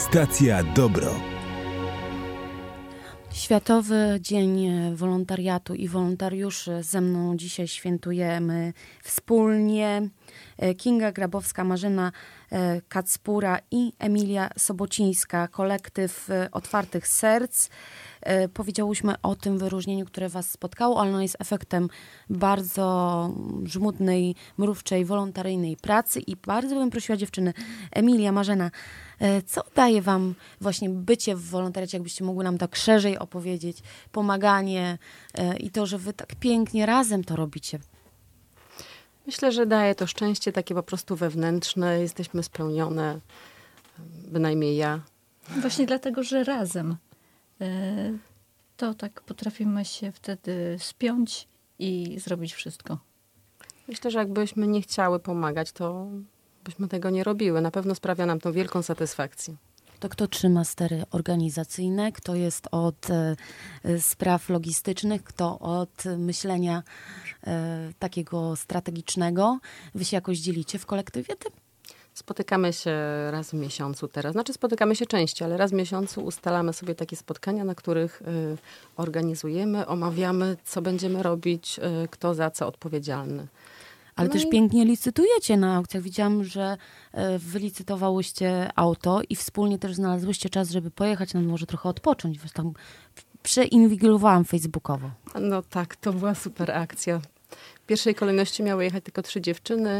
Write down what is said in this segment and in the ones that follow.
Stacja Dobro. Światowy Dzień Wolontariatu i Wolontariuszy ze mną dzisiaj świętujemy wspólnie. Kinga Grabowska, Marzena Kacpura i Emilia Sobocińska, kolektyw Otwartych Serc. Powiedziałyśmy o tym wyróżnieniu, które was spotkało, ale ono jest efektem bardzo żmudnej, mrówczej, wolontaryjnej pracy i bardzo bym prosiła dziewczyny, Emilia, Marzena, co daje wam właśnie bycie w wolontariacie, jakbyście mogły nam tak szerzej opowiedzieć, pomaganie i to, że wy tak pięknie razem to robicie? Myślę, że daje to szczęście takie po prostu wewnętrzne. Jesteśmy spełnione, bynajmniej ja. Właśnie dlatego, że razem to tak potrafimy się wtedy spiąć i zrobić wszystko. Myślę, że jakbyśmy nie chciały pomagać, to byśmy tego nie robiły. Na pewno sprawia nam to wielką satysfakcję. To kto trzyma stery organizacyjne, kto jest od spraw logistycznych, kto od myślenia takiego strategicznego. Wy się jakoś dzielicie w kolektywie tym? Spotykamy się raz w miesiącu teraz. Znaczy spotykamy się częściej, ale raz w miesiącu ustalamy sobie takie spotkania, na których organizujemy, omawiamy, co będziemy robić, kto za co odpowiedzialny. Ale też pięknie licytujecie na aukcjach. Widziałam, że wylicytowałyście auto i wspólnie też znalazłyście czas, żeby pojechać na może trochę odpocząć. Tam przeinwigilowałam facebookowo. No tak, to była super akcja. W pierwszej kolejności miały jechać tylko 3 dziewczyny,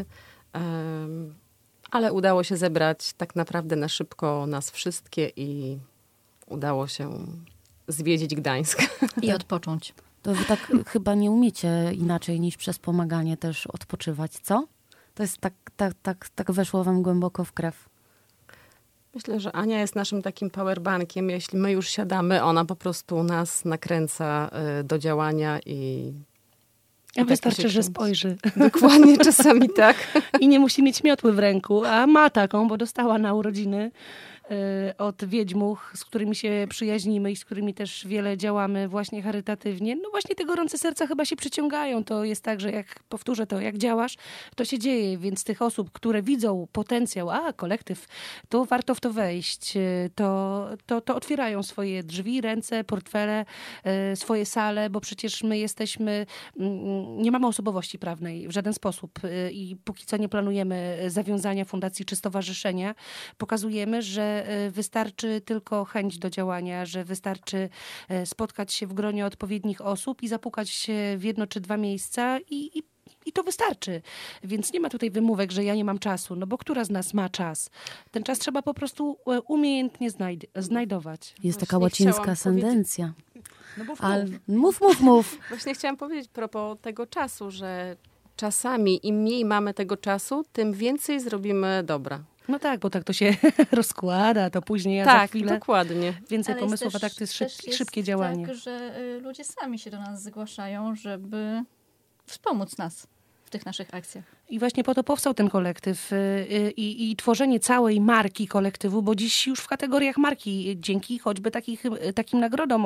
ale udało się zebrać tak naprawdę na szybko nas wszystkie i udało się zwiedzić Gdańsk. I odpocząć. To wy tak chyba nie umiecie inaczej niż przez pomaganie też odpoczywać, co? To jest tak weszło wam głęboko w krew. Myślę, że Ania jest naszym takim powerbankiem. Jeśli my już siadamy, ona po prostu nas nakręca do działania i wystarczy, że spojrzy. Dokładnie, czasami tak. I nie musi mieć miotły w ręku, a ma taką, bo dostała na urodziny od wiedźmuch, z którymi się przyjaźnimy i z którymi też wiele działamy właśnie charytatywnie. No właśnie te gorące serca chyba się przyciągają. To jest tak, że jak powtórzę to, jak działasz, to się dzieje. Więc tych osób, które widzą potencjał, kolektyw, to warto w to wejść. To otwierają swoje drzwi, ręce, portfele, swoje sale, bo przecież my jesteśmy, nie mamy osobowości prawnej w żaden sposób i póki co nie planujemy zawiązania fundacji czy stowarzyszenia. Pokazujemy, że wystarczy tylko chęć do działania, że wystarczy spotkać się w gronie odpowiednich osób i zapukać w 1 czy 2 miejsca i to wystarczy. Więc nie ma tutaj wymówek, że ja nie mam czasu, no bo która z nas ma czas? Ten czas trzeba po prostu umiejętnie znajdować. Jest taka łacińska sentencja. No bo Mów. Właśnie chciałam powiedzieć propos tego czasu, że czasami im mniej mamy tego czasu, tym więcej zrobimy dobra. No tak, bo tak to się rozkłada, to później za chwilę. Dokładnie. Więcej ale pomysłów, a tak to jest szybkie działanie. Tak, że ludzie sami się do nas zgłaszają, żeby wspomóc nas w tych naszych akcjach. I właśnie po to powstał ten kolektyw i tworzenie całej marki kolektywu, bo dziś już w kategoriach marki, dzięki choćby takim nagrodom,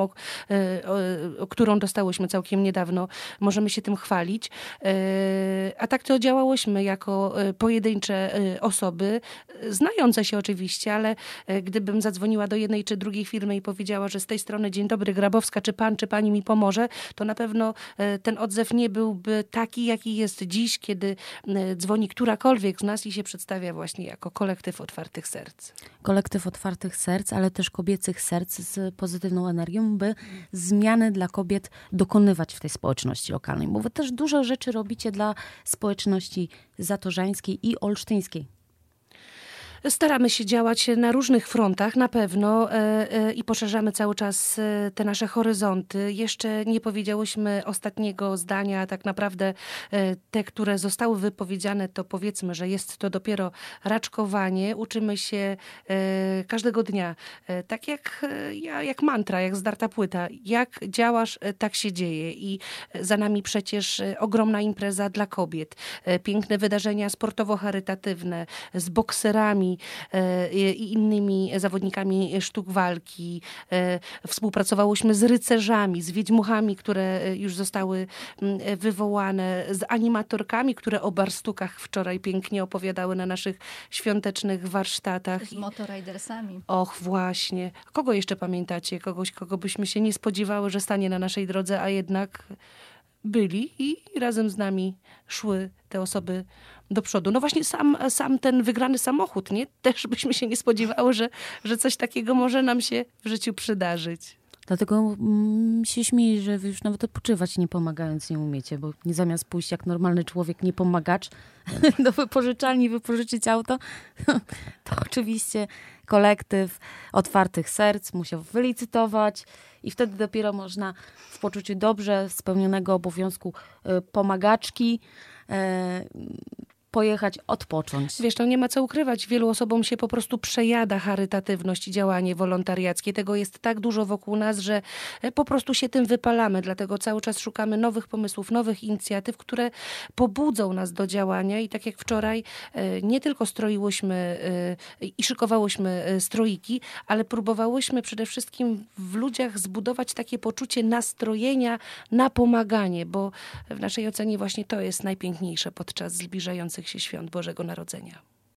którą dostałyśmy całkiem niedawno, możemy się tym chwalić. A tak to działałyśmy jako pojedyncze osoby, znające się oczywiście, ale gdybym zadzwoniła do jednej czy drugiej firmy i powiedziała, że z tej strony dzień dobry Grabowska, czy pan, czy pani mi pomoże, to na pewno ten odzew nie byłby taki, jaki jest dziś, kiedy dzwoni którakolwiek z nas i się przedstawia właśnie jako kolektyw Otwartych Serc. Kolektyw Otwartych Serc, ale też kobiecych serc z pozytywną energią, by zmiany dla kobiet dokonywać w tej społeczności lokalnej. Bo wy też dużo rzeczy robicie dla społeczności zatorzańskiej i olsztyńskiej. Staramy się działać na różnych frontach, na pewno i poszerzamy cały czas te nasze horyzonty. Jeszcze nie powiedziałyśmy ostatniego zdania, tak naprawdę te, które zostały wypowiedziane, to powiedzmy, że jest to dopiero raczkowanie. Uczymy się każdego dnia, tak jak mantra, jak zdarta płyta. Jak działasz, tak się dzieje i za nami przecież ogromna impreza dla kobiet. Piękne wydarzenia sportowo-charytatywne z bokserami, i innymi zawodnikami sztuk walki. Współpracowałyśmy z rycerzami, z wiedźmuchami, które już zostały wywołane, z animatorkami, które o barstukach wczoraj pięknie opowiadały na naszych świątecznych warsztatach. Z motoridersami. Och, właśnie. Kogo jeszcze pamiętacie? Kogoś, kogo byśmy się nie spodziewały, że stanie na naszej drodze, a jednak byli i razem z nami szły te osoby do przodu. No właśnie sam ten wygrany samochód, nie? Też byśmy się nie spodziewały, że coś takiego może nam się w życiu przydarzyć. Dlatego się śmieję, że wy już nawet odpoczywać nie pomagając nie umiecie, bo nie zamiast pójść jak normalny człowiek, nie pomagacz, do wypożyczalni wypożyczyć auto, to oczywiście kolektyw otwartych serc musiał wylicytować i wtedy dopiero można w poczuciu dobrze spełnionego obowiązku pomagaczki pojechać, odpocząć. Wiesz, to nie ma co ukrywać. Wielu osobom się po prostu przejada charytatywność i działanie wolontariackie. Tego jest tak dużo wokół nas, że po prostu się tym wypalamy. Dlatego cały czas szukamy nowych pomysłów, nowych inicjatyw, które pobudzą nas do działania. I tak jak wczoraj nie tylko stroiłyśmy i szykowałyśmy stroiki, ale próbowałyśmy przede wszystkim w ludziach zbudować takie poczucie nastrojenia na pomaganie, bo w naszej ocenie właśnie to jest najpiękniejsze podczas zbliżających się świąt Bożego Narodzenia.